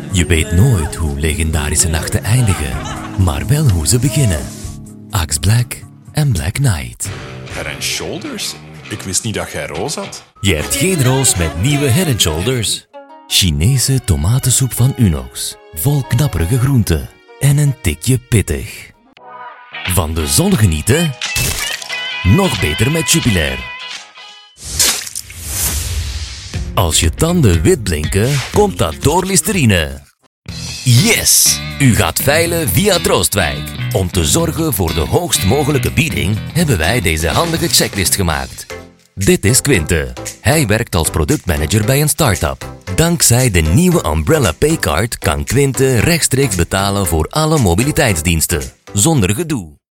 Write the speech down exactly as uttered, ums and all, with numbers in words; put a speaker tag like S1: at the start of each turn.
S1: Je weet nooit hoe legendarische nachten eindigen, maar wel hoe ze beginnen. Axe Black en Black Knight.
S2: Head and Shoulders? Ik wist niet dat jij roos had.
S1: Je hebt geen roos met nieuwe Head and Shoulders. Chinese tomatensoep van Unox. Vol knapperige groenten. En een tikje pittig. Van de zon genieten? Nog beter met Jupiler. Als je tanden wit blinken, komt dat door Listerine. Yes! U gaat veilen via Troostwijk. Om te zorgen voor de hoogst mogelijke bieding hebben wij deze handige checklist gemaakt. Dit is Quinte. Hij werkt als productmanager bij een start-up. Dankzij de nieuwe Umbrella Paycard kan Quinte rechtstreeks betalen voor alle mobiliteitsdiensten. Zonder gedoe.